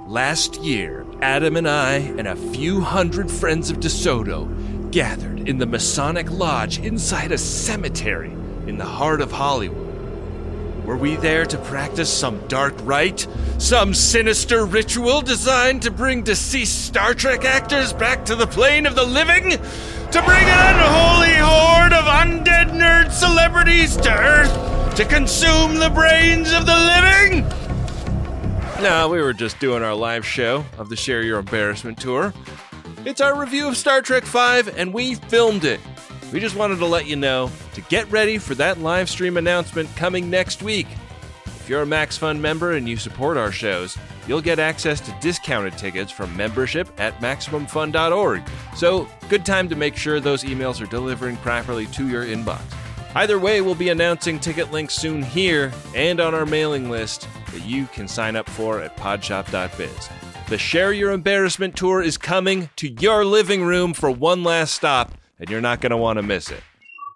Last year, Adam and I and a few hundred friends of DeSoto gathered in the Masonic Lodge inside a cemetery in the heart of Hollywood. Were we there to practice some dark rite? Some sinister ritual designed to bring deceased Star Trek actors back to the plane of the living? To bring an unholy horde of undead nerd celebrities to Earth to consume the brains of the living? No, we were just doing our live show of the Share Your Embarrassment tour. It's our review of Star Trek V, and we filmed it. We just wanted to let you know to get ready for that live stream announcement coming next week. If you're a MaxFun member and you support our shows, you'll get access to discounted tickets from membership at MaximumFun.org. So, good time to make sure those emails are delivering properly to your inbox. Either way, we'll be announcing ticket links soon here and on our mailing list that you can sign up for at podshop.biz. The Share Your Embarrassment tour is coming to your living room for one last stop, and you're not going to want to miss it.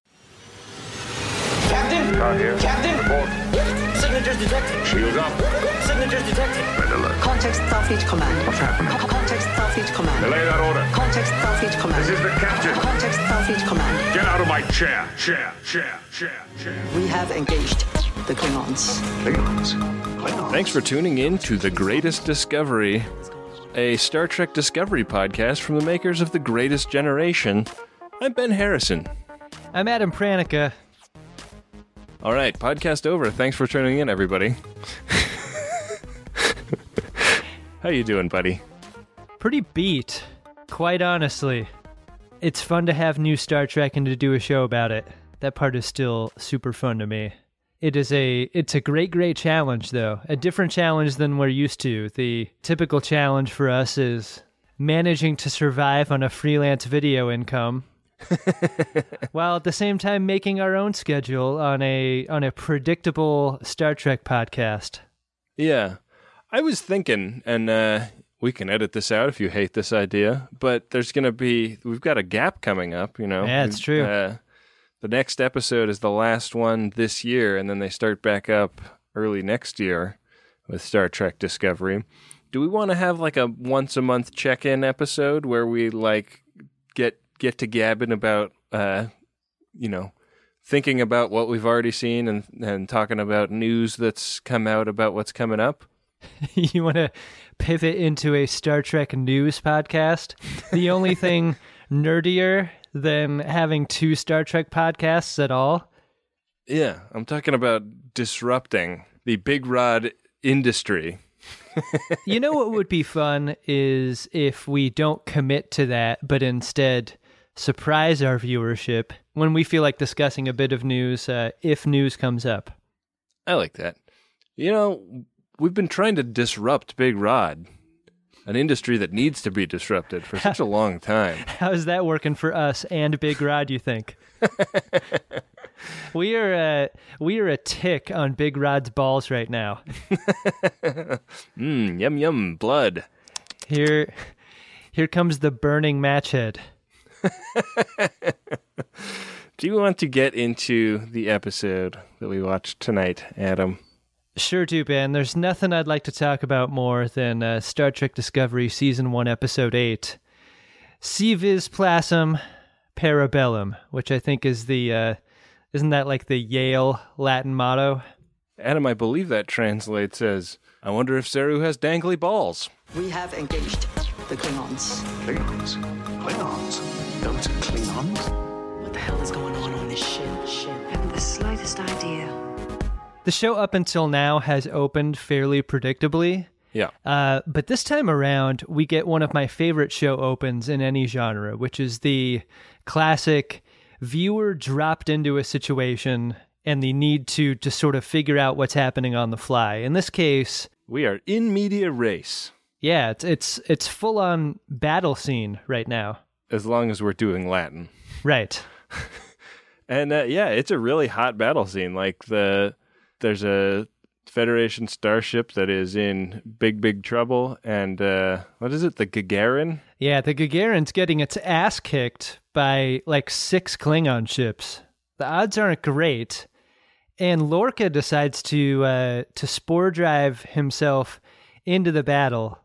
Captain! Car here. Captain! Report. Signatures detected. Shields up. Signatures detected. Red alert. Context Starfleet Command. What's happening? Context Starfleet Command. Delay that order. Context Starfleet Command. This is the captain. Context Starfleet Command. Get out of my chair. Chair. We have engaged the Klingons. Klingons. Thanks for tuning in to The Greatest Discovery, a Star Trek Discovery podcast from the makers of The Greatest Generation. I'm Ben Harrison. I'm Adam Pranica. All right, podcast over. Thanks for tuning in, everybody. How you doing, buddy? Pretty beat, quite honestly. It's fun to have new Star Trek and to do a show about it. That part is still super fun to me. It's a great challenge, though. A different challenge than we're used to. The typical challenge for us is managing to survive on a freelance video income, while at the same time making our own schedule on a predictable Star Trek podcast. Yeah. I was thinking, and we can edit this out if you hate this idea, but we've got a gap coming up, you know? Yeah, it's true. The next episode is the last one this year, and then they start back up early next year with Star Trek Discovery. Do we want to have like a once-a-month check-in episode where we like get to gabbing about, thinking about what we've already seen and talking about news that's come out about what's coming up? You want to pivot into a Star Trek news podcast? The only thing nerdier than having two Star Trek podcasts at all? Yeah, I'm talking about disrupting the big rod industry. You know what would be fun is if we don't commit to that, but instead surprise our viewership when we feel like discussing a bit of news, if news comes up. I like that. You know, we've been trying to disrupt Big Rod, an industry that needs to be disrupted for such a long time. How's that working for us and Big Rod, you think? We are a tick on Big Rod's balls right now. Yum, blood. Here comes the burning match head. Do you want to get into the episode that we watched tonight, Adam? Sure do, Ben. There's nothing I'd like to talk about more than Star Trek Discovery Season 1, Episode 8, Si Vis Plasm Parabellum, which I think is isn't that like the Yale Latin motto? Adam, I believe that translates as, I wonder if Saru has dangly balls. We have engaged the Klingons. Klingons. Those are Klingons? What the hell is going on this ship? I haven't the slightest idea. The show up until now has opened fairly predictably. Yeah. But this time around, we get one of my favorite show opens in any genre, which is the classic viewer dropped into a situation and the need to sort of figure out what's happening on the fly. In this case, we are in media res. Yeah, it's full on battle scene right now. As long as we're doing Latin. Right. And it's a really hot battle scene. Like there's a Federation starship that is in big trouble, and what is it, the Gagarin? Yeah, the Gagarin's getting its ass kicked by like 6 Klingon ships. The odds aren't great, and Lorca decides to spore drive himself into the battle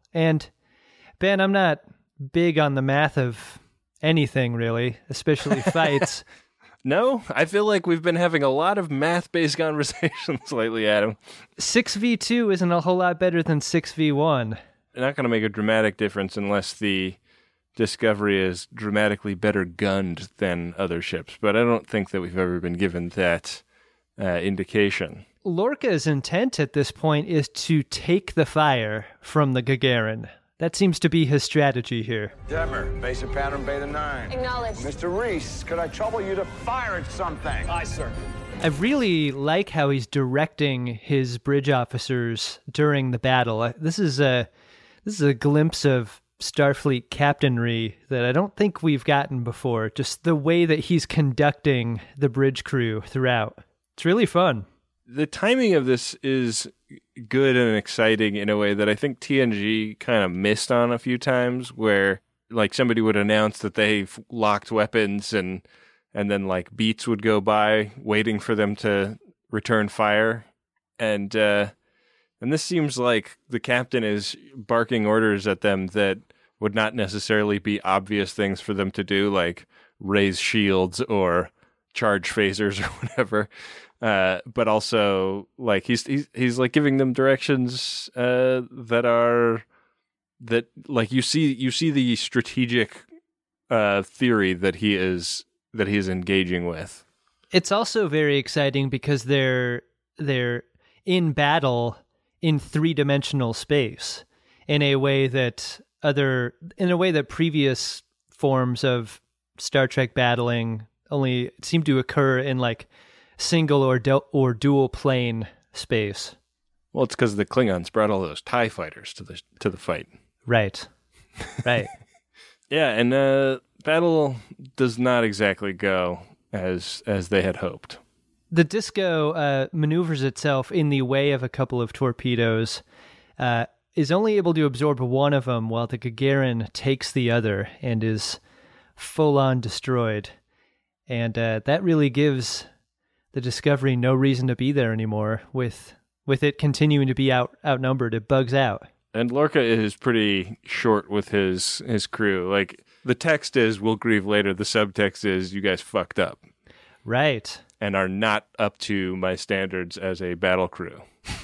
And Ben, I'm not big on the math of anything, really, especially fights. No, I feel like we've been having a lot of math-based conversations lately, Adam. 6v2 isn't a whole lot better than 6v1. They're not going to make a dramatic difference unless the Discovery is dramatically better gunned than other ships, but I don't think that we've ever been given that indication. Lorca's intent at this point is to take the fire from the Gagarin. That seems to be his strategy here. Detmer, basic pattern Beta 9. Acknowledged. Mr. Reese, could I trouble you to fire at something? Aye, sir. I really like how he's directing his bridge officers during the battle. This is a glimpse of Starfleet captainry that I don't think we've gotten before. Just the way that he's conducting the bridge crew throughout. It's really fun. The timing of this is good and exciting in a way that I think TNG kind of missed on a few times, where like somebody would announce that they've locked weapons and then like beats would go by waiting for them to return fire. And this seems like the captain is barking orders at them that would not necessarily be obvious things for them to do, like raise shields or charge phasers or whatever. But also, like he's like giving them directions that like you see the strategic theory that he is engaging with. It's also very exciting because they're in battle in 3-dimensional space in a way that previous forms of Star Trek battling only seem to occur in like single or dual plane space. Well, it's because the Klingons brought all those TIE fighters to the fight. Right. Yeah, and battle does not exactly go as they had hoped. The Disco maneuvers itself in the way of a couple of torpedoes, is only able to absorb one of them while the Gagarin takes the other and is full-on destroyed. And that really gives the Discovery no reason to be there anymore. With it continuing to be outnumbered, it bugs out. And Lorca is pretty short with his crew. Like, the text is, "We'll grieve later." The subtext is, "You guys fucked up." Right. And are not up to my standards as a battle crew.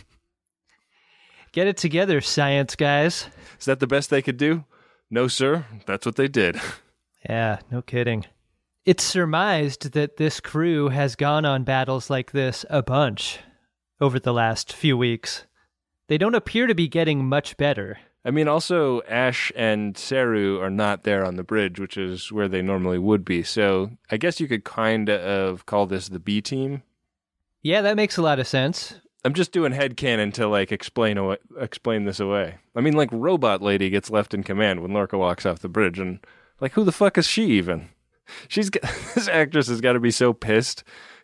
Get it together, science guys. Is that the best they could do? No, sir. That's what they did. Yeah, no kidding. It's surmised that this crew has gone on battles like this a bunch over the last few weeks. They don't appear to be getting much better. I mean, also, Ash and Saru are not there on the bridge, which is where they normally would be. So I guess you could kind of call this the B team. Yeah, that makes a lot of sense. I'm just doing headcanon to, like, explain this away. I mean, like, Robot Lady gets left in command when Lorca walks off the bridge, and, like, who the fuck is she even? This actress has got to be so pissed,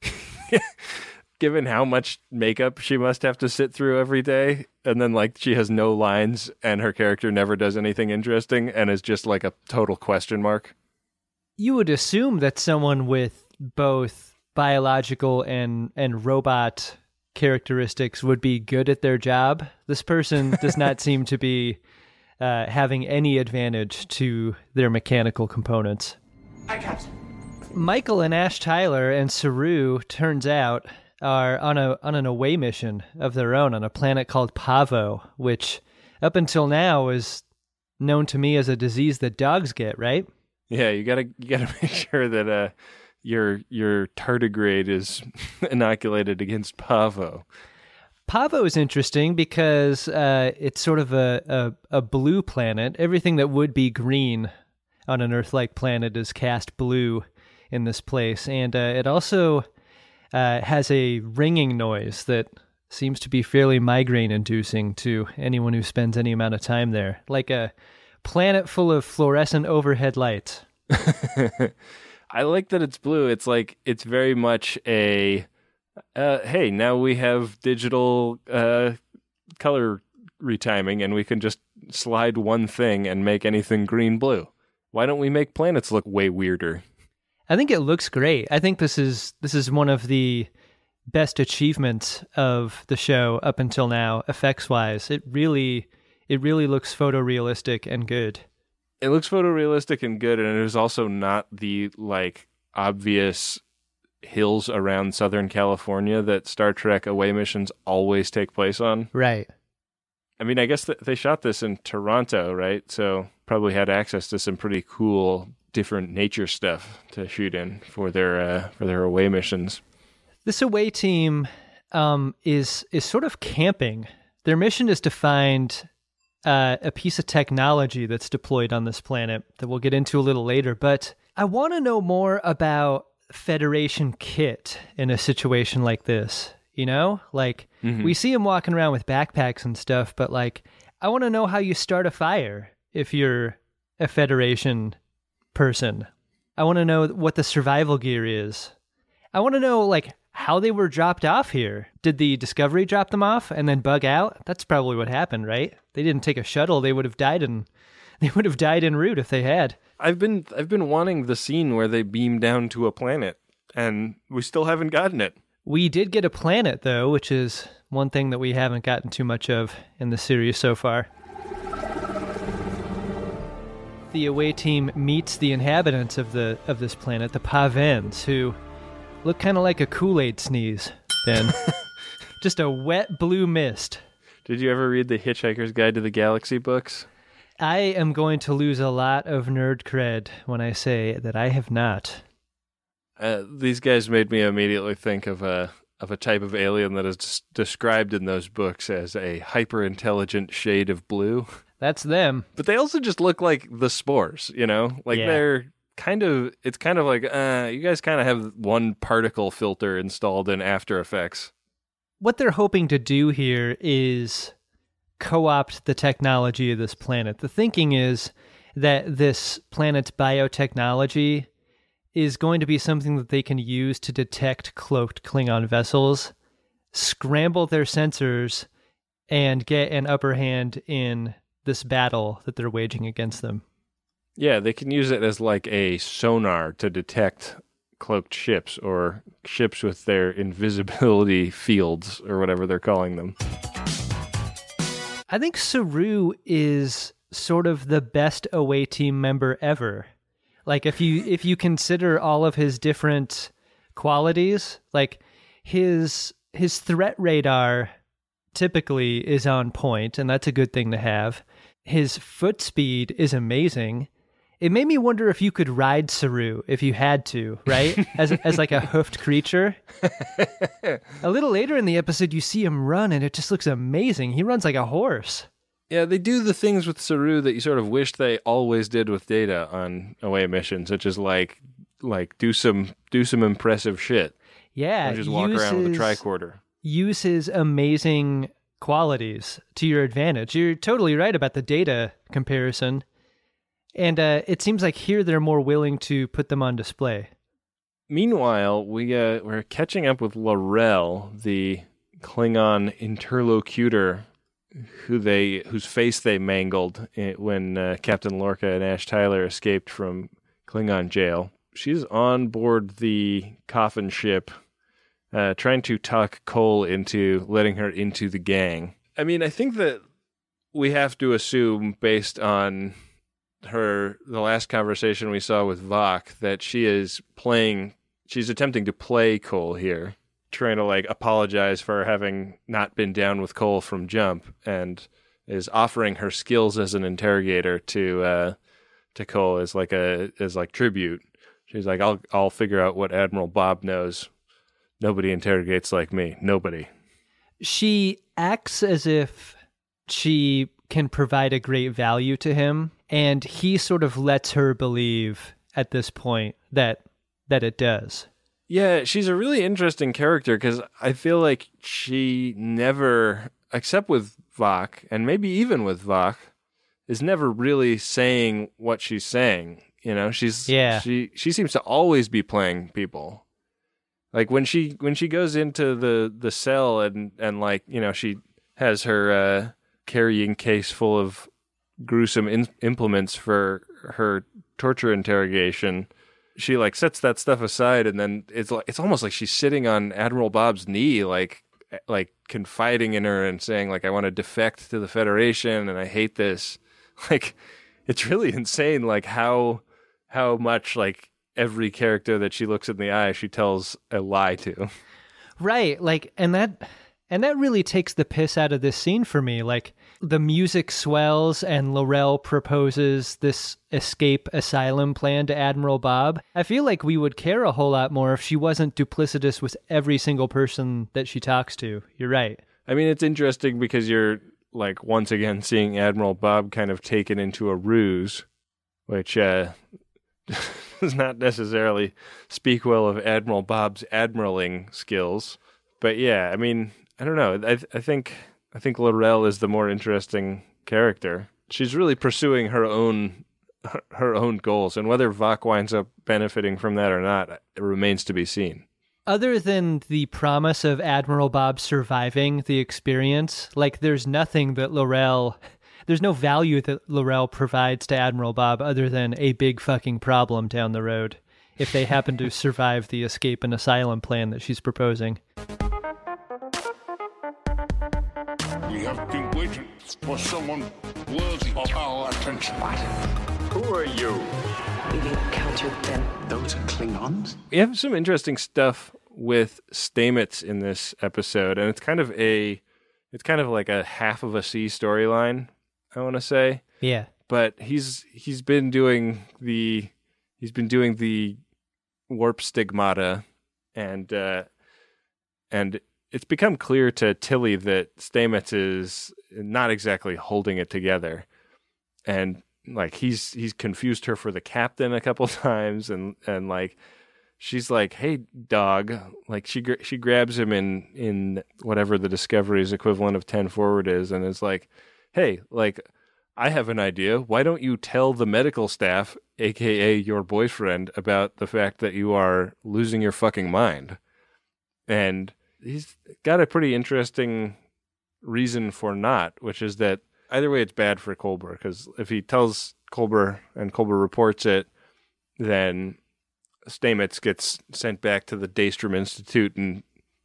given how much makeup she must have to sit through every day, and then, like, she has no lines, and her character never does anything interesting, and is just, like, a total question mark. You would assume that someone with both biological and robot characteristics would be good at their job. This person does not seem to be having any advantage to their mechanical components. Aye, Captain. Michael and Ash Tyler and Saru, turns out, are on an away mission of their own on a planet called Pavo, which up until now is known to me as a disease that dogs get, right? Yeah, you gotta make sure that your tardigrade is inoculated against Pavo. Pavo is interesting because it's sort of a blue planet. Everything that would be green on an Earth-like planet is cast blue in this place. And it also has a ringing noise that seems to be fairly migraine-inducing to anyone who spends any amount of time there. Like a planet full of fluorescent overhead lights. I like that it's blue. It's like, it's very much a, hey, now we have digital color retiming and we can just slide one thing and make anything green-blue. Why don't we make planets look way weirder? I think it looks great. I think this is one of the best achievements of the show up until now, effects-wise. It really It really looks photorealistic and good. It looks photorealistic and good, and it is also not the, like, obvious hills around Southern California that Star Trek away missions always take place on. Right. I mean, I guess they shot this in Toronto, right? So probably had access to some pretty cool, different nature stuff to shoot in for their away missions. This away team is sort of camping. Their mission is to find a piece of technology that's deployed on this planet that we'll get into a little later. But I want to know more about Federation kit in a situation like this. You know, like we see him walking around with backpacks and stuff, but like I want to know how you start a fire if you're a Federation person. I want to know what the survival gear is. I want to know like how they were dropped off here. Did the Discovery drop them off and then bug out? That's probably what happened, right? They didn't take a shuttle. They would have died en route if they had. I've been wanting the scene where they beam down to a planet, and we still haven't gotten it. We did get a planet, though, which is one thing that we haven't gotten too much of in the series so far. The away team meets the inhabitants of this planet, the Pavens, who look kind of like a Kool-Aid sneeze, Ben. Just a wet blue mist. Did you ever read the Hitchhiker's Guide to the Galaxy books? I am going to lose a lot of nerd cred when I say that I have not. These guys made me immediately think of a type of alien that is described in those books as a hyper-intelligent shade of blue. That's them. But they also just look like the spores, you know? Like they're it's kind of like, you guys kind of have one particle filter installed in After Effects. What they're hoping to do here is co-opt the technology of this planet. The thinking is that this planet's biotechnology is going to be something that they can use to detect cloaked Klingon vessels, scramble their sensors, and get an upper hand in this battle that they're waging against them. Yeah, they can use it as like a sonar to detect cloaked ships or ships with their invisibility fields or whatever they're calling them. I think Saru is sort of the best away team member ever. Like if you consider all of his different qualities, like his threat radar typically is on point, and that's a good thing to have. His foot speed is amazing. It made me wonder if you could ride Saru if you had to, right? As like a hoofed creature. A little later in the episode, you see him run, and it just looks amazing. He runs like a horse. Yeah, they do the things with Saru that you sort of wish they always did with Data on away missions, such as like do some impressive shit. Yeah, and just walk around with a tricorder. Use his amazing qualities to your advantage. You're totally right about the Data comparison. And it seems like here they're more willing to put them on display. Meanwhile, we're catching up with L'Rell, the Klingon interlocutor whose face they mangled when Captain Lorca and Ash Tyler escaped from Klingon jail. She's on board the coffin ship, trying to talk Cole into letting her into the gang. I mean, I think that we have to assume, based on the last conversation we saw with Vok, that she's attempting to play Cole here, trying to like apologize for having not been down with Cole from jump, and is offering her skills as an interrogator to Cole as tribute. She's like, I'll figure out what Admiral Bob knows. Nobody interrogates like me. Nobody. She acts as if she can provide a great value to him, and he sort of lets her believe at this point that it does. Yeah, she's a really interesting character because I feel like she never, except with Vok, and maybe even with Vok, is never really saying what she's saying. You know, she seems to always be playing people. Like when she goes into the cell and like, you know, she has her carrying case full of gruesome implements for her torture interrogation. She like sets that stuff aside, and then it's almost like she's sitting on Admiral Bob's knee, like like confiding in her and saying like, I want to defect to the Federation and I hate this. Like, it's really insane, like how much like every character that she looks in the eye, she tells a lie to. Right. Like, and that really takes the piss out of this scene for me. Like, the music swells and L'Rell proposes this escape asylum plan to Admiral Bob. I feel like we would care a whole lot more if she wasn't duplicitous with every single person that she talks to. You're right. I mean, it's interesting because you're like once again seeing Admiral Bob kind of taken into a ruse, which does not necessarily speak well of Admiral Bob's admiraling skills. But yeah, I mean, I don't know. I think L'Rell is the more interesting character. She's really pursuing her own goals, and whether Vok winds up benefiting from that or not, it remains to be seen. Other than the promise of Admiral Bob surviving the experience, like there's nothing that there's no value that L'Rell provides to Admiral Bob other than a big fucking problem down the road if they happen to survive the escape and asylum plan that she's proposing. We have been waiting for someone worthy of our attention. Who are you? We've encountered them. Those are Klingons? We have some interesting stuff with Stamets in this episode, and it's kind of like a half of a C storyline, I want to say. Yeah. But he's been doing the warp stigmata, and it's become clear to Tilly that Stamets is not exactly holding it together, and like he's confused her for the captain a couple times, and like she's like, "Hey, dog!" Like she grabs him in whatever the Discovery's equivalent of 10 forward is, and is like, "Hey, like I have an idea. Why don't you tell the medical staff, aka your boyfriend, about the fact that you are losing your fucking mind?" And he's got a pretty interesting reason for not, which is that either way it's bad for Culber, because if he tells Culber and Culber reports it, then Stamets gets sent back to the Daystrom Institute and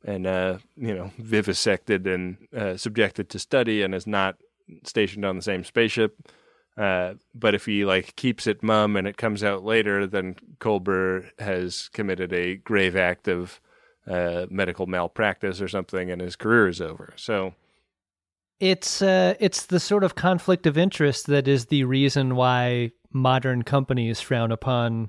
vivisected and subjected to study and is not stationed on the same spaceship. But if he like keeps it mum and it comes out later, then Culber has committed a grave act of medical malpractice or something, and his career is over. So it's the sort of conflict of interest that is the reason why modern companies frown upon,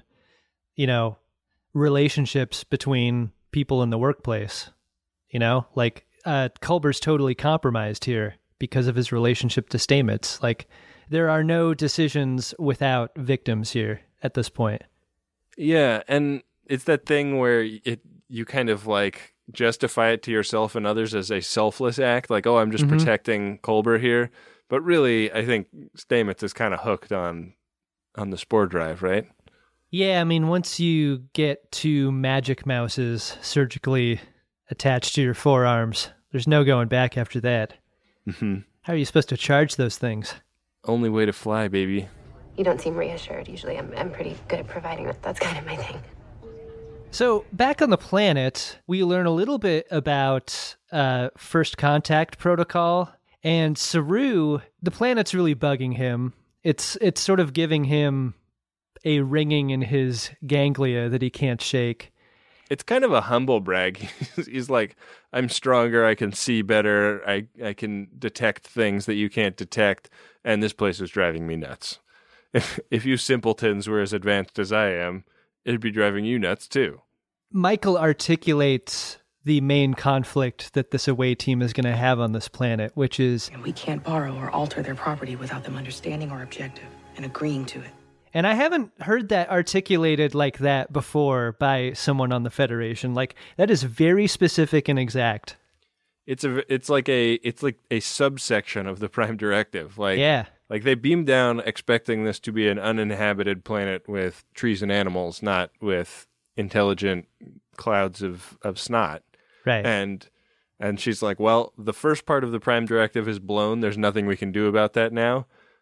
relationships between people in the workplace. Like Culber's totally compromised here because of his relationship to Stamets. Like there are no decisions without victims here at this point. Yeah, and it's that thing where you kind of like justify it to yourself and others as a selfless act, like, oh, I'm just protecting Culber here. But really, I think Stamets is kind of hooked on the spore drive, right? Yeah, I mean, once you get 2 magic mouses surgically attached to your forearms, there's no going back after that. Mm-hmm. How are you supposed to charge those things? Only way to fly, baby. You don't seem reassured. Usually I'm pretty good at providing that. That's kind of my thing. So back on the planet, we learn a little bit about First Contact Protocol, and Saru, the planet's really bugging him. It's sort of giving him a ringing in his ganglia that he can't shake. It's kind of a humble brag. He's like, I'm stronger, I can see better, I can detect things that you can't detect, and this place is driving me nuts. If you simpletons were as advanced as I am, it'd be driving you nuts too. Michael articulates the main conflict that this away team is going to have on this planet, which is... And we can't borrow or alter their property without them understanding our objective and agreeing to it. And I haven't heard that articulated like that before by someone on the Federation. Like, that is very specific and exact. It's like a subsection of the Prime Directive. Like, yeah. Like they beam down expecting this to be an uninhabited planet with trees and animals, not with intelligent clouds of snot. Right. And she's like, well, the first part of the Prime Directive is blown. There's nothing we can do about that now.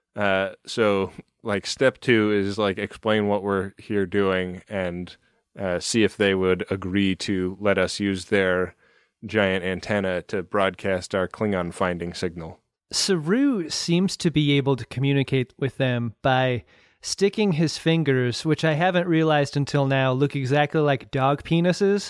So like step 2 is like explain what we're here doing and see if they would agree to let us use their giant antenna to broadcast our Klingon finding signal. Saru seems to be able to communicate with them by sticking his fingers, which I haven't realized until now, look exactly like dog penises,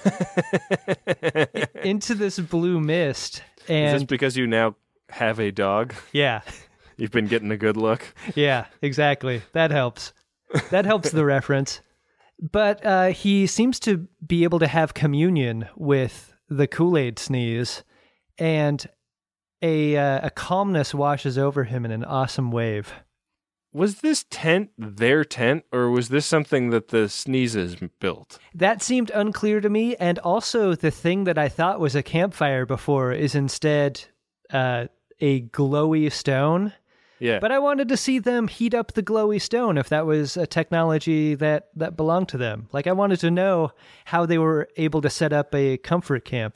into this blue mist. And is this because you now have a dog? Yeah. You've been getting a good look? Yeah, exactly. That helps. That helps the reference. But he seems to be able to have communion with the Kool-Aid sneeze, and a calmness washes over him in an awesome wave. Was this tent their tent, or was this something that the sneezes built? That seemed unclear to me, and also the thing that I thought was a campfire before is instead a glowy stone. Yeah. But I wanted to see them heat up the glowy stone if that was a technology that belonged to them. Like, I wanted to know how they were able to set up a comfort camp.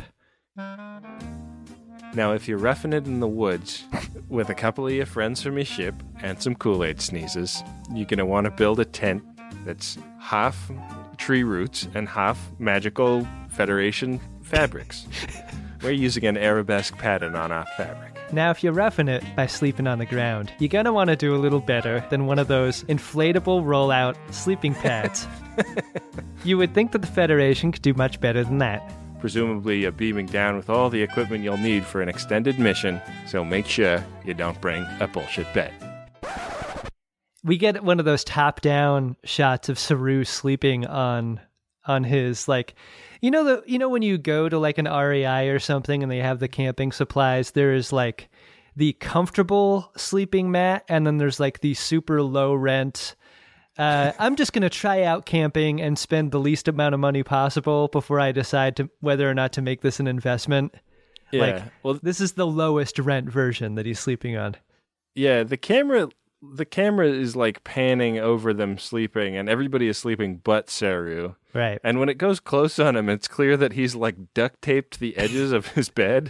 Now, if you're roughing it in the woods with a couple of your friends from your ship and some Kool-Aid sneezes, you're going to want to build a tent that's half tree roots and half magical Federation fabrics. We're using an arabesque pattern on our fabric. Now, if you're roughing it by sleeping on the ground, you're going to want to do a little better than one of those inflatable roll-out sleeping pads. You would think that the Federation could do much better than that. Presumably, you're beaming down with all the equipment you'll need for an extended mission, so make sure you don't bring a bullshit bed. We get one of those top-down shots of Saru sleeping on his, like, you know when you go to like an REI or something and they have the camping supplies, there is like the comfortable sleeping mat, and then there's like the super low rent. I'm just going to try out camping and spend the least amount of money possible before I decide whether or not to make this an investment. Yeah. Like, well, this is the lowest rent version that he's sleeping on. Yeah, the camera is like panning over them sleeping, and everybody is sleeping but Saru. Right. And when it goes close on him, it's clear that he's like duct taped the edges of his bed.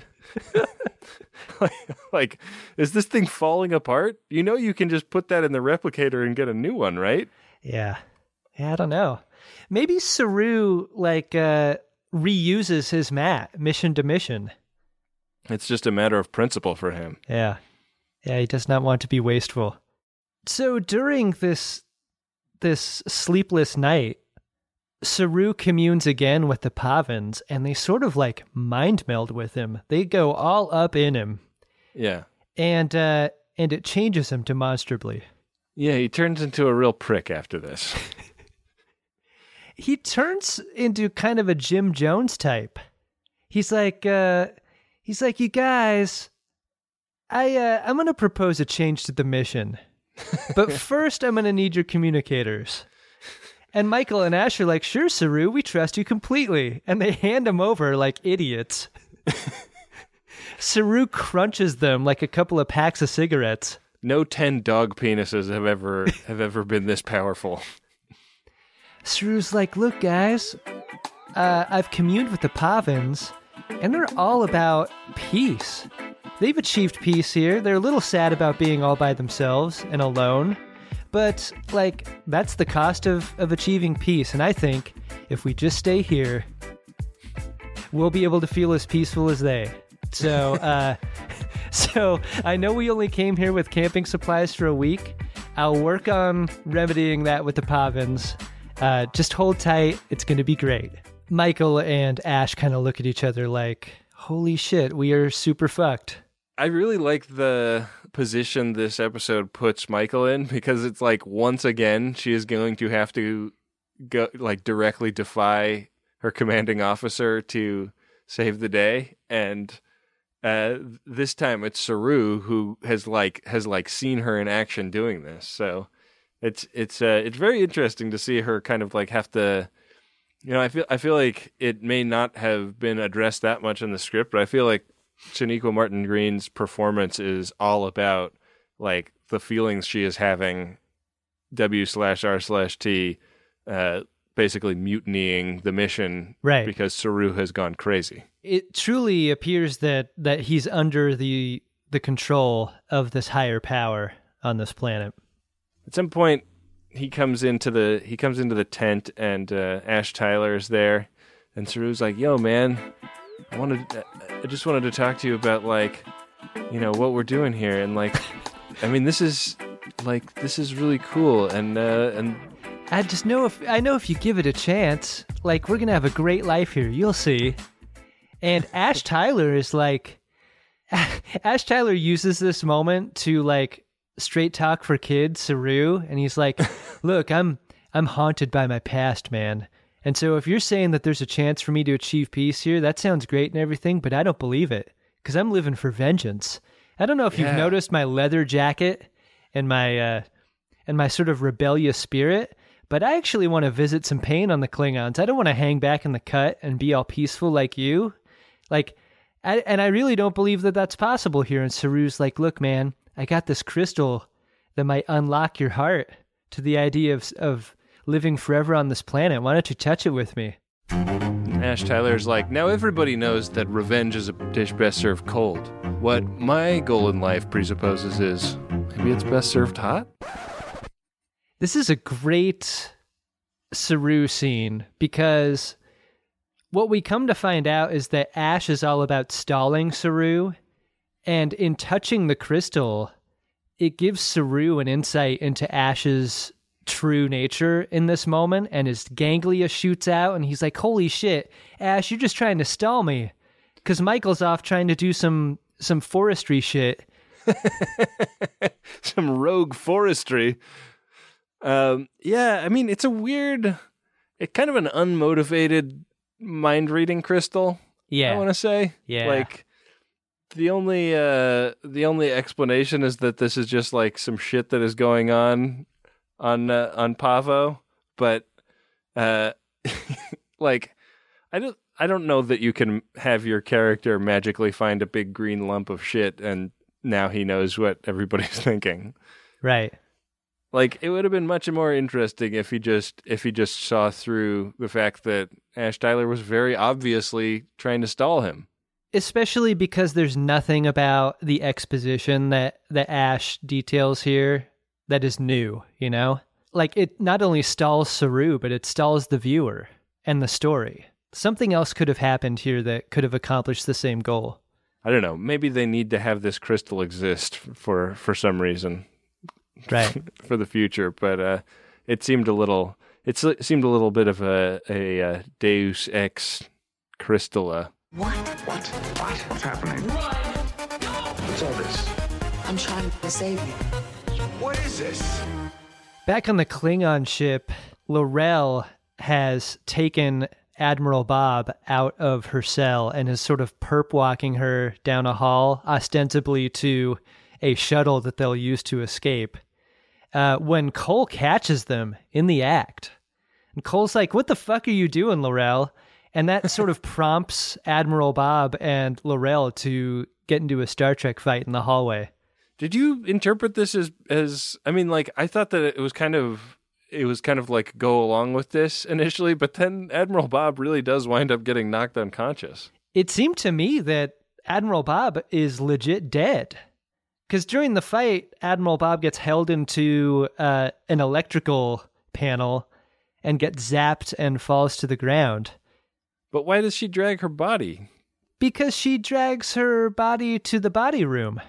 like, is this thing falling apart? You know, you can just put that in the replicator and get a new one, right? Yeah, I don't know. Maybe Saru like reuses his mat mission to mission. It's just a matter of principle for him. Yeah, he does not want to be wasteful. So during this sleepless night, Saru communes again with the Pavans, and they sort of like mind meld with him. They go all up in him. Yeah. And it changes him demonstrably. Yeah, he turns into a real prick after this. He turns into kind of a Jim Jones type. He's like, you guys, I'm going to propose a change to the mission. But first, I'm going to need your communicators. And Michael and Ash are like, sure, Saru, we trust you completely. And they hand him over like idiots. Saru crunches them like a couple of packs of cigarettes. No 10 dog penises have ever been this powerful. Saru's like, look, guys, I've communed with the Pavans, and they're all about peace. They've achieved peace here. They're a little sad about being all by themselves and alone. But, like, that's the cost of achieving peace. And I think if we just stay here, we'll be able to feel as peaceful as they. So, so I know we only came here with camping supplies for a week. I'll work on remedying that with the Pavans. Just hold tight. It's going to be great. Michael and Ash kind of look at each other like, holy shit, we are super fucked. I really like the position this episode puts Michael in, because it's like, once again, she is going to have to go like directly defy her commanding officer to save the day. And this time it's Saru who has seen her in action doing this. So it's very interesting to see her kind of like have to, you know, I feel like it may not have been addressed that much in the script, but I feel like Sonequa Martin Green's performance is all about like the feelings she is having, W/R/T, basically mutinying the mission, right? Because Saru has gone crazy. It truly appears that he's under the control of this higher power on this planet. At some point, he comes into the tent, and Ash Tyler is there, and Saru's like, "Yo, man, I just wanted to talk to you about, like, you know, what we're doing here, and, like, I mean, this is really cool, and I just know if you give it a chance, like, we're gonna have a great life here. You'll see. And Ash Tyler is like, Ash Tyler uses this moment to, like, straight talk for kids, Saru, and he's like, look, I'm haunted by my past, man. And so if you're saying that there's a chance for me to achieve peace here, that sounds great and everything, but I don't believe it, because I'm living for vengeance. I don't know if you've noticed my leather jacket and my sort of rebellious spirit, but I actually want to visit some pain on the Klingons. I don't want to hang back in the cut and be all peaceful like you. Like, and I really don't believe that that's possible here. And Saru's like, look, man, I got this crystal that might unlock your heart to the idea of living forever on this planet. Why don't you touch it with me? Ash Tyler's like, now everybody knows that revenge is a dish best served cold. What my goal in life presupposes is maybe it's best served hot? This is a great Saru scene, because what we come to find out is that Ash is all about stalling Saru, and in touching the crystal, it gives Saru an insight into Ash's true nature in this moment, and his ganglia shoots out, and he's like, holy shit, Ash, you're just trying to stall me, because Michael's off trying to do some forestry shit. Some rogue forestry. Yeah, I mean, it's kind of an unmotivated mind-reading crystal. Yeah, I want to say. Yeah, like the only explanation is that this is just like some shit that is going on Pavo, but like I don't know that you can have your character magically find a big green lump of shit and now he knows what everybody's thinking. Right. Like, it would have been much more interesting if he just saw through the fact that Ash Tyler was very obviously trying to stall him. Especially because there's nothing about the exposition that Ash details here that is new, you know? Like, it not only stalls Saru, but it stalls the viewer and the story. Something else could have happened here that could have accomplished the same goal. I don't know. Maybe they need to have this crystal exist for some reason. Right. For the future, but it seemed a little bit of a Deus Ex Crystalla. What's happening? What's all this? I'm trying to save you. What is this? Back on the Klingon ship, L'Rell has taken Admiral Bob out of her cell and is sort of perp walking her down a hall, ostensibly to a shuttle that they'll use to escape. When Cole catches them in the act. And Cole's like, what the fuck are you doing, L'Rell? And that sort of prompts Admiral Bob and L'Rell to get into a Star Trek fight in the hallway. Did you interpret this as I mean, like, I thought that it was kind of like go along with this initially, but then Admiral Bob really does wind up getting knocked unconscious. It seemed to me that Admiral Bob is legit dead. Because during the fight, Admiral Bob gets held into an electrical panel and gets zapped and falls to the ground. But why does she drag her body? Because she drags her body to the body room.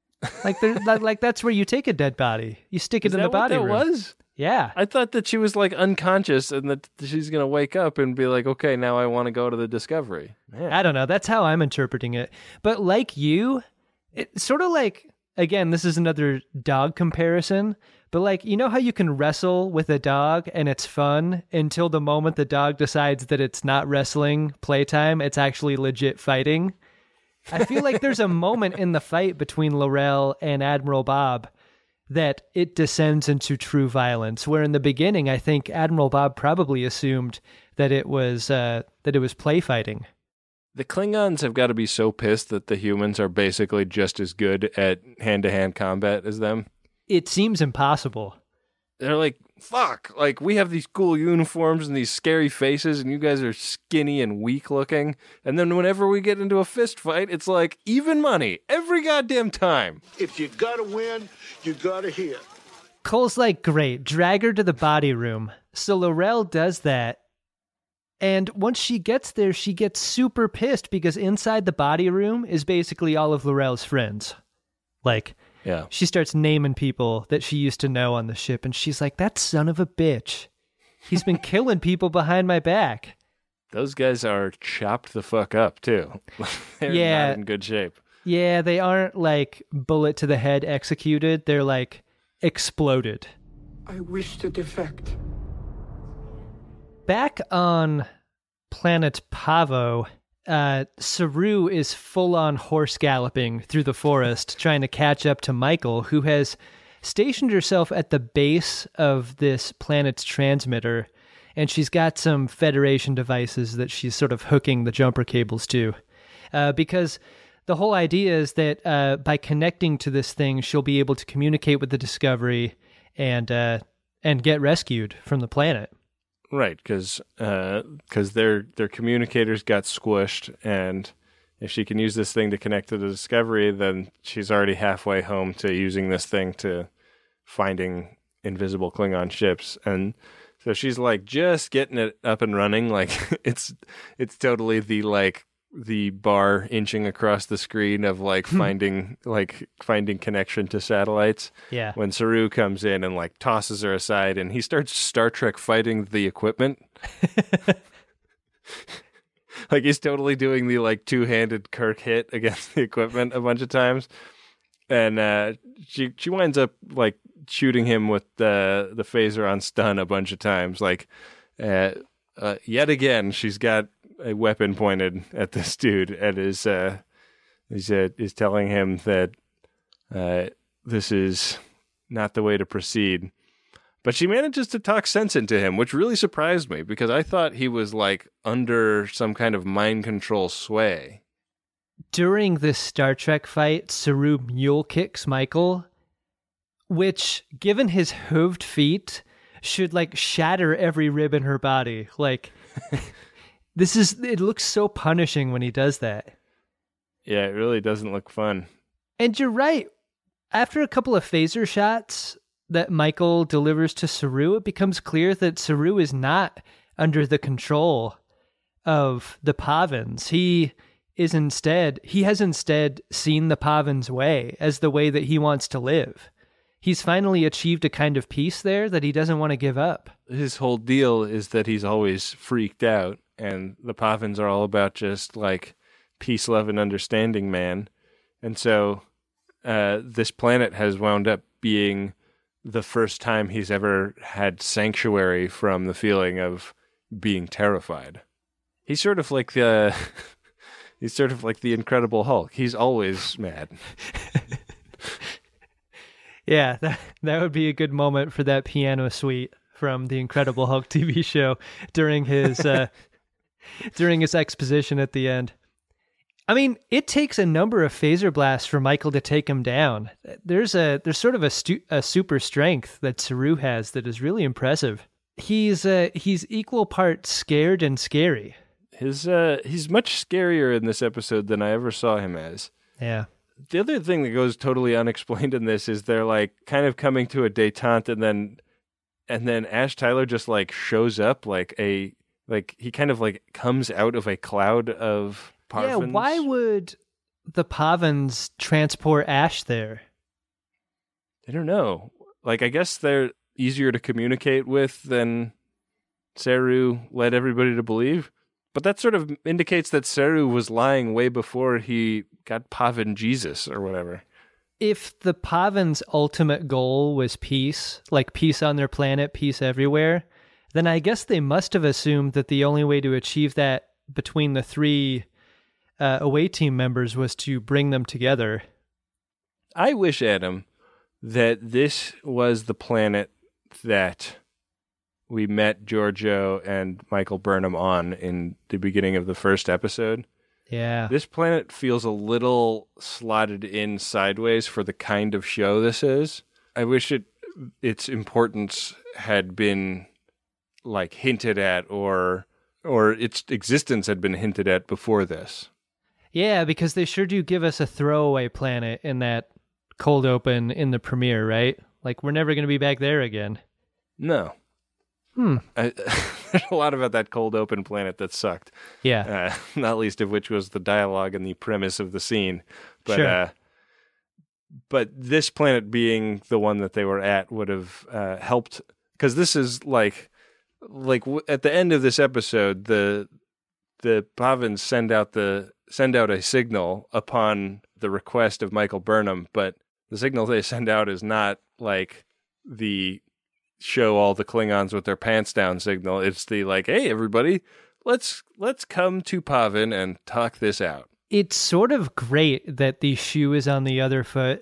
Like that's where you take a dead body. You stick it in the body room. What that was? Yeah. I thought that she was like unconscious and that she's going to wake up and be like, okay, now I want to go to the Discovery. Man. I don't know. That's how I'm interpreting it. But like you, it's sort of like, again, this is another dog comparison, but like, you know how you can wrestle with a dog and it's fun until the moment the dog decides that it's not wrestling playtime, it's actually legit fighting? I feel like there's a moment in the fight between L'Rell and Admiral Bob that it descends into true violence, where in the beginning, I think Admiral Bob probably assumed that it was play fighting. The Klingons have got to be so pissed that the humans are basically just as good at hand-to-hand combat as them. It seems impossible. They're like, fuck, like, we have these cool uniforms and these scary faces, and you guys are skinny and weak-looking. And then whenever we get into a fist fight, it's like, even money, every goddamn time. If you gotta win, you gotta hit. Cole's like, great, drag her to the body room. So L'Rell does that. And once she gets there, she gets super pissed because inside the body room is basically all of L'Rell's friends. Like, Yeah. she starts naming people that she used to know on the ship, and she's like, that son of a bitch. He's been killing people behind my back. Those guys are chopped the fuck up, too. They're Yeah. not in good shape. Yeah, they aren't like bullet to the head executed. They're like exploded. I wish to defect. Back on planet Pavo, Saru is full-on horse galloping through the forest, trying to catch up to Michael, who has stationed herself at the base of this planet's transmitter, and she's got some Federation devices that she's sort of hooking the jumper cables to. Because the whole idea is that by connecting to this thing, she'll be able to communicate with the Discovery and get rescued from the planet. Right, because their communicators got squished, and if she can use this thing to connect to the Discovery, then she's already halfway home to using this thing to finding invisible Klingon ships. And so she's like just getting it up and running. Like it's totally the bar inching across the screen of finding connection to satellites. Yeah. When Saru comes in and like tosses her aside, and he starts Star Trek fighting the equipment. Like he's totally doing the like two-handed Kirk hit against the equipment a bunch of times. And she winds up like shooting him with the phaser on stun a bunch of times. Like yet again, she's got a weapon pointed at this dude and is telling him that this is not the way to proceed. But she manages to talk sense into him, which really surprised me because I thought he was like under some kind of mind control sway. During this Star Trek fight, Saru mule kicks Michael, which, given his hooved feet, should like shatter every rib in her body. Like, it looks so punishing when he does that. Yeah, it really doesn't look fun. And you're right. After a couple of phaser shots that Michael delivers to Saru, it becomes clear that Saru is not under the control of the Pavans. He has instead seen the Pavans' way as the way that he wants to live. He's finally achieved a kind of peace there that he doesn't want to give up. His whole deal is that he's always freaked out, and the Pavans are all about just like peace, love, and understanding, man. And so this planet has wound up being the first time he's ever had sanctuary from the feeling of being terrified. He's sort of like the Incredible Hulk. He's always mad. Yeah, that would be a good moment for that piano suite from the Incredible Hulk TV show during his exposition at the end. I mean, it takes a number of phaser blasts for Michael to take him down. There's sort of a super strength that Saru has that is really impressive. He's equal parts scared and scary. He's much scarier in this episode than I ever saw him as. Yeah. The other thing that goes totally unexplained in this is they're like kind of coming to a detente, and then Ash Tyler just like shows up he kind of like comes out of a cloud of Pavans. Yeah, why would the Pavans transport Ash there? I don't know. Like, I guess they're easier to communicate with than Saru led everybody to believe. But that sort of indicates that Saru was lying way before he got Pavan Jesus or whatever. If the Pavans' ultimate goal was peace, like peace on their planet, peace everywhere, then I guess they must have assumed that the only way to achieve that between the three away team members was to bring them together. I wish, Adam, that this was the planet that we met Giorgio and Michael Burnham on in the beginning of the first episode. Yeah. This planet feels a little slotted in sideways for the kind of show this is. I wish its importance had been like hinted at or its existence had been hinted at before this. Yeah, because they sure do give us a throwaway planet in that cold open in the premiere, right? Like, we're never going to be back there again. No. there's a lot about that cold open planet that sucked. Yeah. Not least of which was the dialogue and the premise of the scene. But, Sure. But this planet being the one that they were at would have helped, because this is like at the end of this episode, the Pavans send out a signal upon the request of Michael Burnham, but the signal they send out is not like the show all the Klingons with their pants down signal. It's the like, hey everybody, let's come to Pavin and talk this out. It's sort of great that the shoe is on the other foot,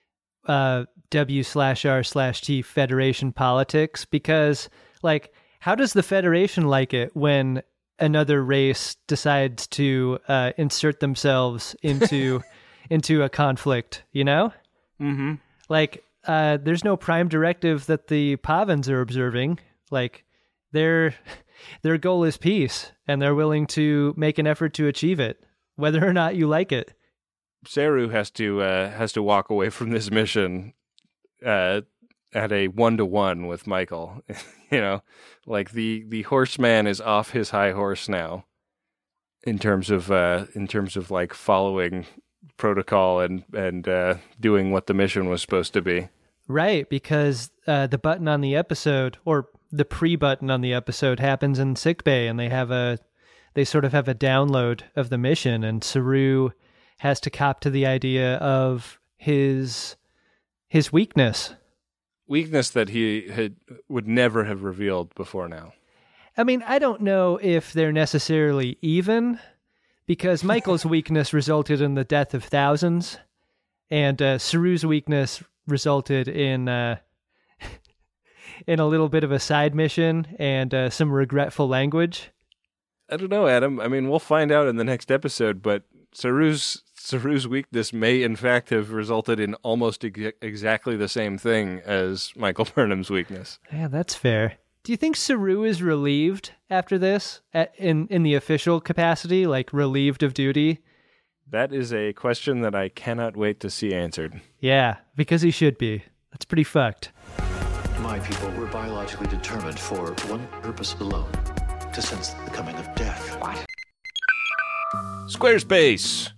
W/R/T Federation politics, because like, how does the Federation like it when another race decides to insert themselves into a conflict, you know? Mm-hmm. Like, there's no prime directive that the Pavans are observing. Like, their goal is peace, and they're willing to make an effort to achieve it, whether or not you like it. Saru has to walk away from this mission at a 1-to-1 with Michael. You know, like the horseman is off his high horse now in terms of like following protocol and doing what the mission was supposed to be. Right, because the button on the episode, or the pre-button on the episode, happens in sickbay, and they sort of have a download of the mission, and Saru has to cop to the idea of his weakness. Weakness that he would never have revealed before now. I mean, I don't know if they're necessarily even, because Michael's weakness resulted in the death of thousands, and Saru's weakness resulted in a little bit of a side mission and some regretful language. I don't know, Adam. I mean, we'll find out in the next episode, but Saru's weakness may in fact have resulted in almost exactly the same thing as Michael Burnham's weakness. Yeah, that's fair. Do you think Saru is relieved after this in the official capacity, like relieved of duty? That is a question that I cannot wait to see answered. Yeah, because he should be. That's pretty fucked. My people were biologically determined for one purpose alone: to sense the coming of death. What? Squarespace.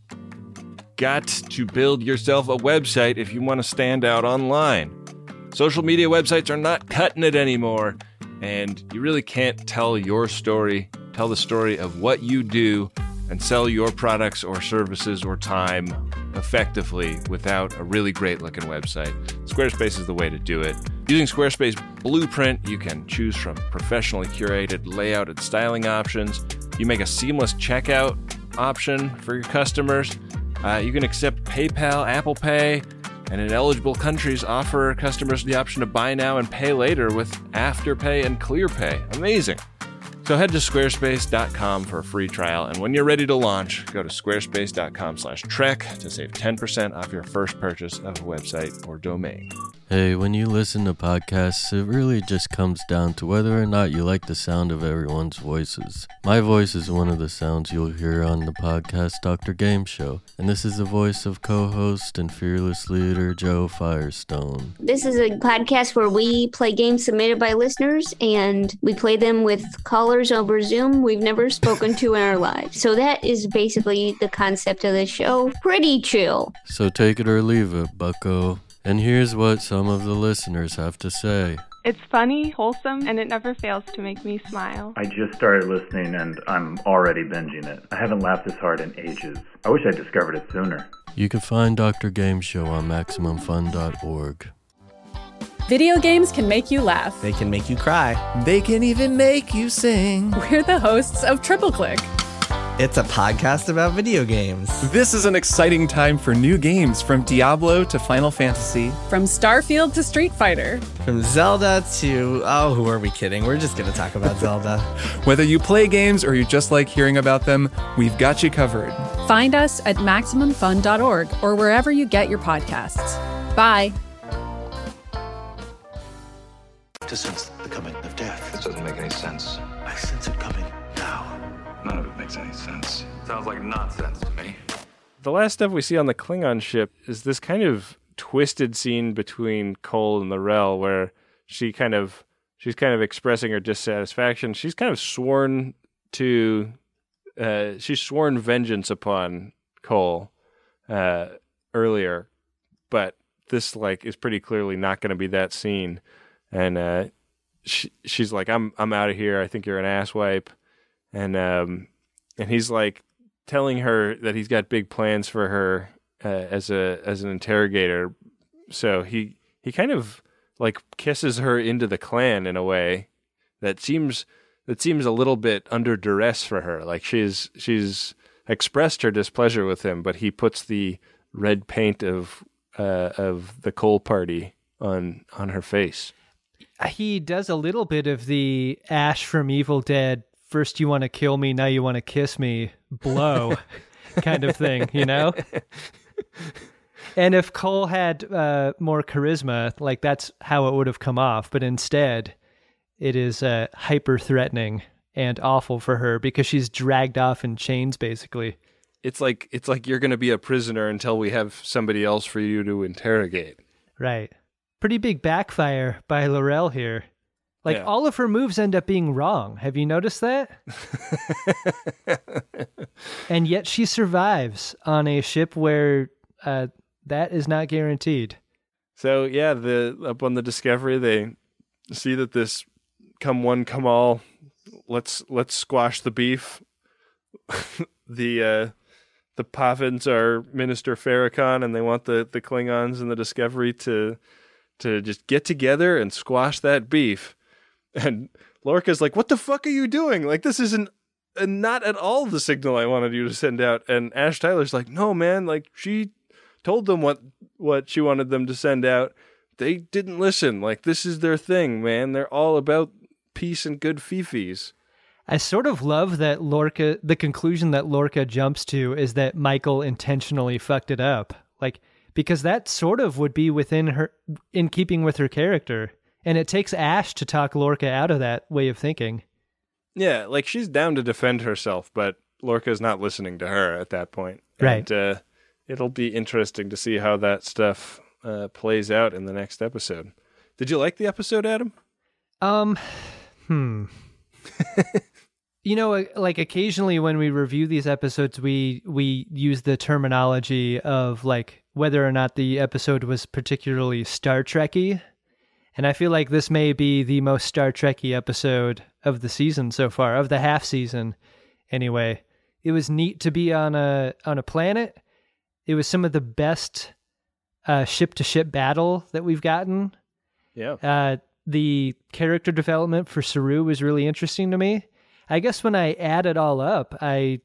Got to build yourself a website if you want to stand out online. Social media websites are not cutting it anymore, and you really can't tell the story of what you do and sell your products or services or time effectively without a really great looking website. Squarespace is the way to do it. Using Squarespace Blueprint, you can choose from professionally curated layout and styling options. You make a seamless checkout option for your customers. You can accept PayPal, Apple Pay, and in eligible countries offer customers the option to buy now and pay later with Afterpay and ClearPay. Amazing. So head to squarespace.com for a free trial, and when you're ready to launch, go to squarespace.com/trek to save 10% off your first purchase of a website or domain. Hey, when you listen to podcasts, it really just comes down to whether or not you like the sound of everyone's voices. My voice is one of the sounds you'll hear on the podcast Dr. Game Show, and this is the voice of co-host and fearless leader Joe Firestone. This is a podcast where we play games submitted by listeners, and we play them with callers over Zoom we've never spoken to in our lives. So that is basically the concept of the show. Pretty chill. So take it or leave it, bucko. And here's what some of the listeners have to say. It's funny, wholesome, and it never fails to make me smile. I just started listening and I'm already binging it. I haven't laughed this hard in ages. I wish I discovered it sooner. You can find Dr. Game Show on MaximumFun.org. Video games can make you laugh. They can make you cry. They can even make you sing. We're the hosts of Triple Click. It's a podcast about video games. This is an exciting time for new games, from Diablo to Final Fantasy. From Starfield to Street Fighter. From Zelda to... oh, who are we kidding? We're just going to talk about Zelda. Whether you play games or you just like hearing about them, we've got you covered. Find us at MaximumFun.org or wherever you get your podcasts. Bye. To sense the coming of death. This doesn't make any sense. I sense it coming now. None of it makes any sense. Sounds like nonsense to me. The last stuff we see on the Klingon ship is this kind of twisted scene between Cole and L'Rell, where she kind of she's kind of expressing her dissatisfaction. She's kind of sworn vengeance upon Cole earlier, but this like is pretty clearly not going to be that scene. And she's like, I'm out of here. I think you're an asswipe. And he's like telling her that he's got big plans for her as an interrogator. So he kind of like kisses her into the clan in a way that seems a little bit under duress for her. Like she's expressed her displeasure with him, but he puts the red paint of the Cole party on her face. He does a little bit of the Ash from Evil Dead, first you want to kill me, now you want to kiss me, blow kind of thing, you know? And if Cole had more charisma, like that's how it would have come off. But instead, it is hyper-threatening and awful for her because she's dragged off in chains, basically. It's like you're going to be a prisoner until we have somebody else for you to interrogate. Right. Pretty big backfire by Laurel here. Like, all of her moves end up being wrong. Have you noticed that? And yet she survives on a ship where that is not guaranteed. So, yeah, up on the Discovery, they see that this come one, come all, let's squash the beef. The Pavins are Minister Farrakhan, and they want the Klingons and the Discovery to just get together and squash that beef. And Lorca's like, what the fuck are you doing? Like, this isn't not at all the signal I wanted you to send out. And Ash Tyler's like, no, man, like, she told them what she wanted them to send out. They didn't listen. Like, this is their thing, man. They're all about peace and good fifis. I sort of love that the conclusion that Lorca jumps to is that Michael intentionally fucked it up. Like, because that sort of would be in keeping with her character. And it takes Ash to talk Lorca out of that way of thinking. Yeah, like she's down to defend herself, but Lorca's not listening to her at that point. Right. And it'll be interesting to see how that stuff plays out in the next episode. Did you like the episode, Adam? You know, like occasionally when we review these episodes, we use the terminology of like whether or not the episode was particularly Star Trek-y. And I feel like this may be the most Star Trek-y episode of the season so far, of the half season. Anyway, it was neat to be on a planet. It was some of the best ship-to-ship battle that we've gotten. Yeah. The character development for Saru was really interesting to me. I guess when I add it all up,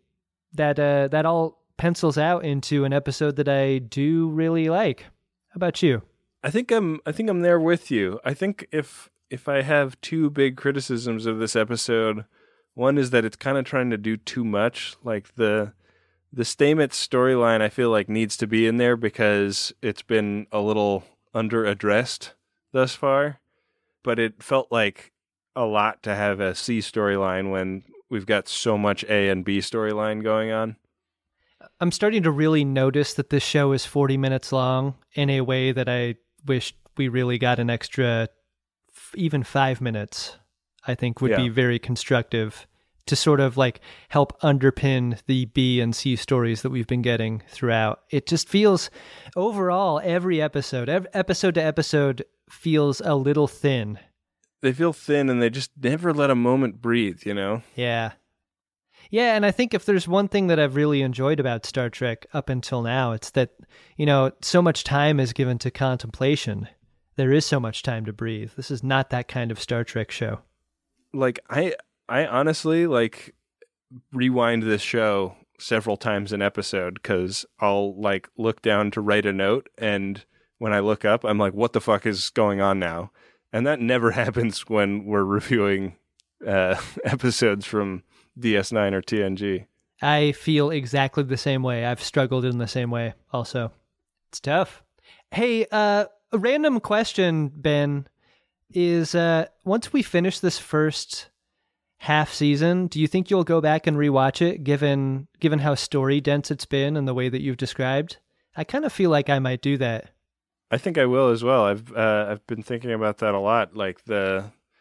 that all pencils out into an episode that I do really like. How about you? I think I'm there with you. I think if I have two big criticisms of this episode, one is that it's kind of trying to do too much. Like the Stamets storyline, I feel like needs to be in there because it's been a little under-addressed thus far. But it felt like a lot to have a C storyline when we've got so much A and B storyline going on. I'm starting to really notice that this show is 40 minutes long in a way that I wish we really got an extra, even 5 minutes, I think would be very constructive to sort of like help underpin the B and C stories that we've been getting throughout. It just feels overall, every episode to episode feels a little thin. They feel thin and they just never let a moment breathe, you know? Yeah. Yeah, and I think if there's one thing that I've really enjoyed about Star Trek up until now, it's that, you know, so much time is given to contemplation. There is so much time to breathe. This is not that kind of Star Trek show. Like, I honestly, like, rewind this show several times an episode because I'll, like, look down to write a note, and when I look up, I'm like, what the fuck is going on now? And that never happens when we're reviewing episodes from DS9 or TNG. I feel exactly the same way. I've struggled in the same way also. It's tough. Hey, a random question, Ben, is once we finish this first half season, do you think you'll go back and rewatch it given how story dense it's been and the way that you've described? I kind of feel like I might do that. I think I will as well. I've been thinking about that a lot. Like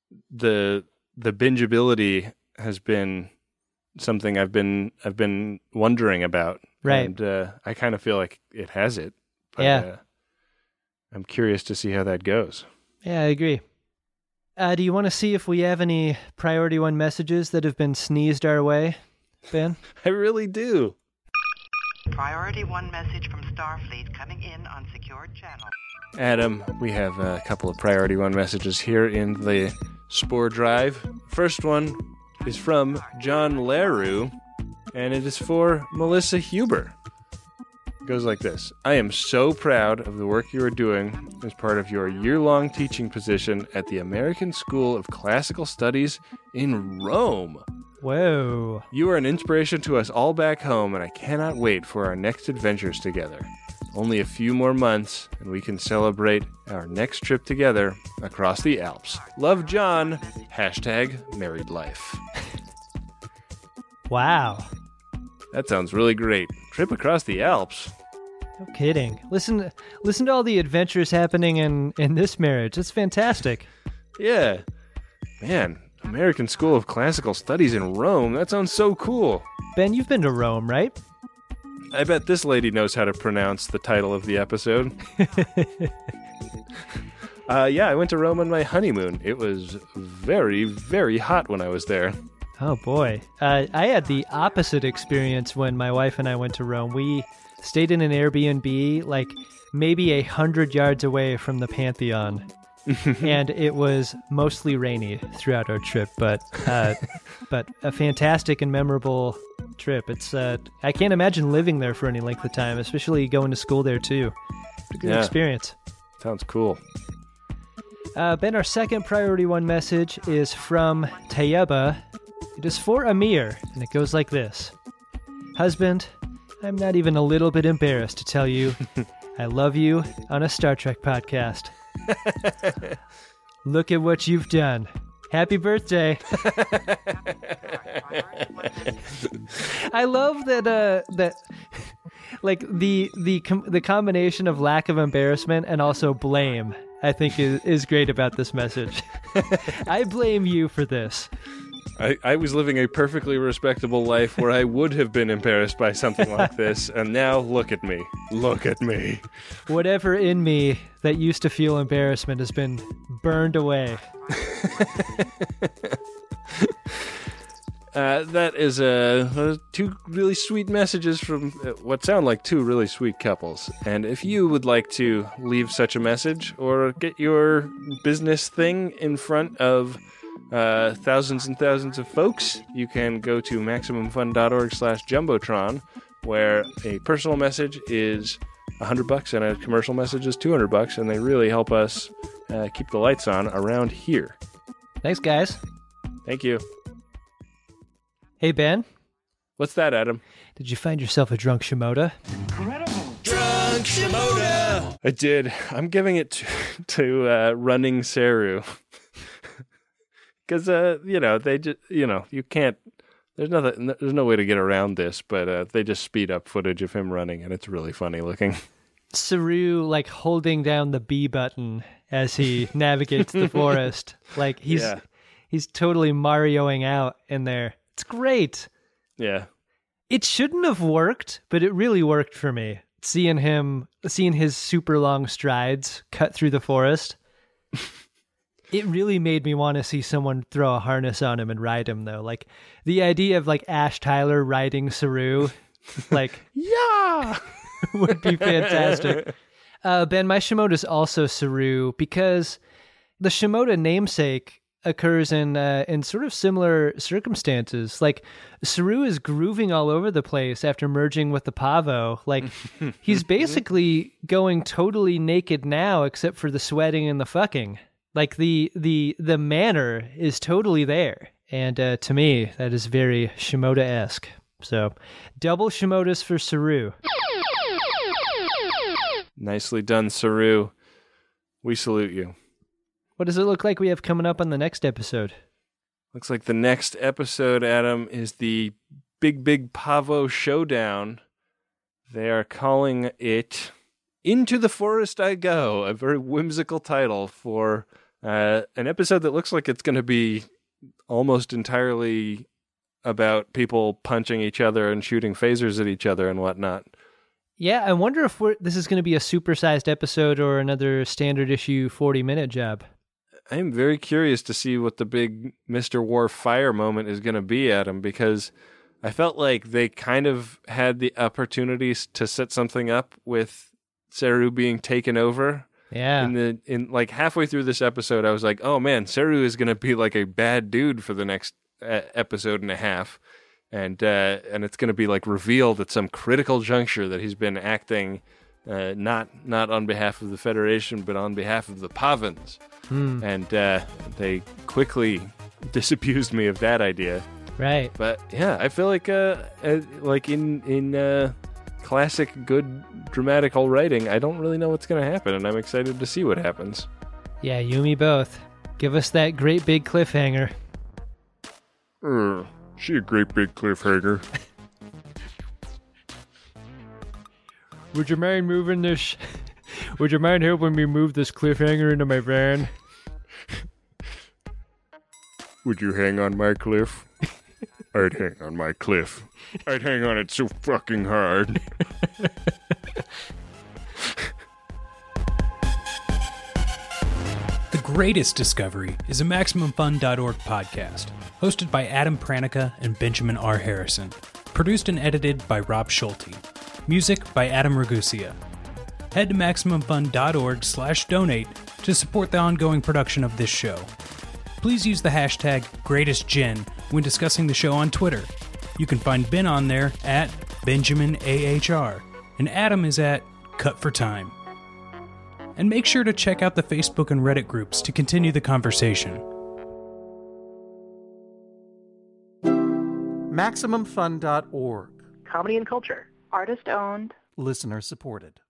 the bingeability has been something I've been wondering about. Right. And I kind of feel like it has it. But, yeah. I'm curious to see how that goes. Yeah, I agree. Do you want to see if we have any Priority 1 messages that have been sneezed our way, Ben? I really do. Priority 1 message from Starfleet coming in on secured channel. Adam, we have a couple of Priority 1 messages here in the Spore Drive. First one is from John Leroux, and it is for Melissa Huber. It goes like this. I am so proud of the work you are doing as part of your year-long teaching position at the American School of Classical Studies in Rome. Whoa. You are an inspiration to us all back home, and I cannot wait for our next adventures together. Only a few more months, and we can celebrate our next trip together across the Alps. Love, John. #married life. Wow. That sounds really great. Trip across the Alps. No kidding. Listen to all the adventures happening in this marriage. It's fantastic. Yeah. Man, American School of Classical Studies in Rome. That sounds so cool. Ben, you've been to Rome, right? I bet this lady knows how to pronounce the title of the episode. Yeah, I went to Rome on my honeymoon. It was very, very hot when I was there. Oh, boy. I had the opposite experience when my wife and I went to Rome. We stayed in an Airbnb, like maybe 100 yards away from the Pantheon. And it was mostly rainy throughout our trip, but a fantastic and memorable trip. It's I can't imagine living there for any length of time, especially going to school there too. It's a good experience. Sounds cool. Ben, our second Priority 1 message is from Tayeba. It is for Amir, and it goes like this. Husband, I'm not even a little bit embarrassed to tell you I love you on a Star Trek podcast. Look at what you've done. Happy birthday. I love that like the combination of lack of embarrassment and also blame, I think is great about this message. I blame you for this. I was living a perfectly respectable life where I would have been embarrassed by something like this, and now look at me. Look at me. Whatever in me that used to feel embarrassment has been burned away. That is two really sweet messages from what sound like two really sweet couples. And if you would like to leave such a message or get your business thing in front of thousands and thousands of folks, you can go to MaximumFun.org/Jumbotron, where a personal message is $100 and a commercial message is $200, and they really help us keep the lights on around here. Thanks, guys. Thank you. Hey, Ben. What's that, Adam? Did you find yourself a drunk Shimoda? Incredible! Drunk Shimoda! I did. I'm giving it to Running Saru. Because, they just, you can't, there's no way to get around this, but they just speed up footage of him running, and it's really funny looking. Saru, like, holding down the B button as he navigates the forest. Like, he's totally Marioing out in there. It's great. Yeah. It shouldn't have worked, but it really worked for me. Seeing his super long strides cut through the forest. It really made me want to see someone throw a harness on him and ride him, though. Like, the idea of, like, Ash Tyler riding Saru, like, yeah, would be fantastic. Ben, my Shimoda is also Saru because the Shimoda namesake occurs in sort of similar circumstances. Like, Saru is grooving all over the place after merging with the Pavo. Like, he's basically going totally naked now, except for the sweating and the fucking. Like, the manner is totally there. And to me, that is very Shimoda-esque. So, double Shimodas for Saru. Nicely done, Saru. We salute you. What does it look like we have coming up on the next episode? Looks like the next episode, Adam, is the Big Pavo Showdown. They are calling it Into the Forest I Go, a very whimsical title for An episode that looks like it's going to be almost entirely about people punching each other and shooting phasers at each other and whatnot. Yeah, I wonder if this is going to be a supersized episode or another standard issue 40-minute job. I am very curious to see what the big Mr. Worf fire moment is going to be, Adam, because I felt like they kind of had the opportunities to set something up with Saru being taken over. Yeah. In like halfway through this episode, I was like, oh man, Saru is going to be like a bad dude for the next episode and a half. And it's going to be like revealed at some critical juncture that he's been acting not on behalf of the Federation, but on behalf of the Pavans. And they quickly disabused me of that idea. Right. But yeah, I feel like in classic good dramatical writing, I don't really know what's going to happen, and I'm excited to see what happens. Yeah, you and me both. Give us that great big cliffhanger. She a great big cliffhanger. Would you mind moving this? Would you mind helping me move this cliffhanger into my van? Would you hang on my cliff? I'd hang on my cliff. I'd hang on it so fucking hard. The Greatest Discovery is a MaximumFun.org podcast, hosted by Adam Pranica and Benjamin R. Harrison, produced and edited by Rob Schulte, music by Adam Ragusia. Head to MaximumFun.org/donate to support the ongoing production of this show. Please use the hashtag GreatestGen when discussing the show on Twitter. You can find Ben on there at BenjaminAHR, and Adam is at Cut for Time. And make sure to check out the Facebook and Reddit groups to continue the conversation. MaximumFun.org. Comedy and culture. Artist owned. Listener supported.